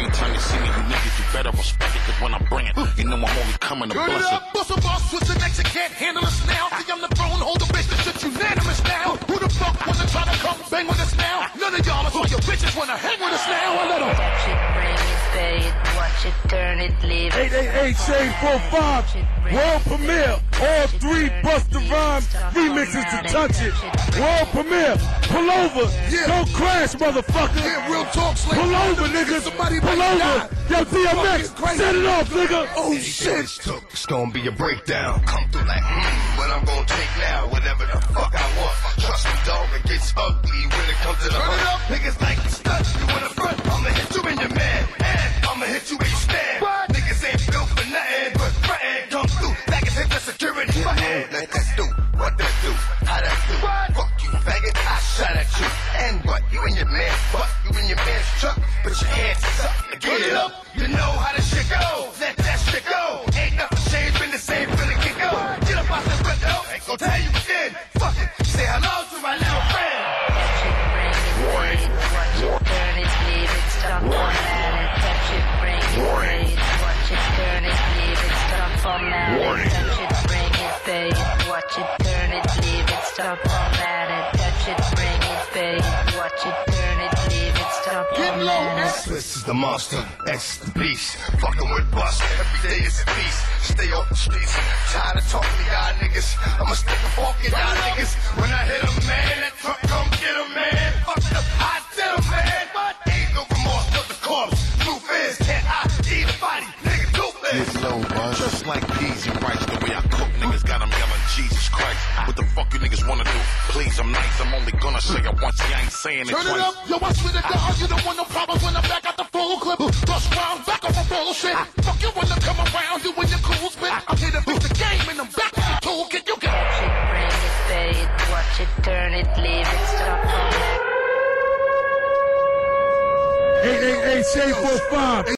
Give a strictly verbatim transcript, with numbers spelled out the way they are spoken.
Every time you see me, you niggas, you better respect it, cause when I bring it, you know I'm only coming to bless it. Bust a boss with the next, you can't handle us now. See, I'm the throne, hold the bitch, this shit unanimous now. Who the fuck wanna try to come bang with us now? None of y'all, that's why your bitches wanna hang with us now. A little. Touch it, bring it, pay it, watch it, turn it, leave it. eight eight eight Shade four five, world premiere. All three Busta Rhymes remixes to Touch It. World premiere. Pull over. Yeah. Don't crash, motherfucker. Yeah, real talk, Slade. Pull over, nigga. Somebody Pull over. Yo, D M X, set it off, nigga. Oh, shit. It's gonna be a breakdown. Come through like, hmm, what I'm gonna take now. Whatever the fuck I want. Trust me, dog, it gets ugly when it comes to the Turn it hood. up. Niggas like stunt, you in the front. I'ma hit you in your man. And I'ma hit you where you stand. What? Niggas ain't built for nothing but frontin'. Come through like it's hit the security. My hand, let that do. What that do? How that do? What? Fuck you, faggot. I shot at you. And what? You in your man's butt. You in your man's truck. Put your hands up and get it up. You know how this shit go. Let that shit go. Ain't nothing changed, been the same feeling can go. Get up out the window. Ain't gon' tell you again. Fuck it. Say hello to my little friend. Touch it, bring it, pay it, watch it, turn it, leave it, stop formatting. Touch it, bring it, pay it, watch it, turn it, leave it, stop formatting. Touch it, bring it, pay it, watch it, turn it, leave it, stop formatting. Touch it, bring it, pay it, watch it, turn it, leave it, stop formatting. This is the monster, X the beast. Fucking with Busta, every day is a feast. Stay off the streets, tired of talking to y'all niggas. I'ma stick a fork in y'all niggas. When I hit a man, that truck come get a man. Fuck up, I tell a man. But ain't no remorse for the corpse. Truth is, can't I eat a body? Nigga, toothless. Get low, man. Just like peas and rice, the way I cook, niggas got them yelling, Jesus Christ. What the fuck you niggas wanna do? Please, I'm nice, I'm only gonna say it once, I ain't saying it Turn twice. it up, yo, I swear to God, you don't want no problems when I'm back at the full clip. Bust round, back off a bullshit. Fuck you when I come around, you and your cool spit. I'm here to beat the game and I'm back with the toolkit. You got Touch it, bring it, pay it, watch it, turn it, leave it, stop formatting. eight eight eight Shade four five.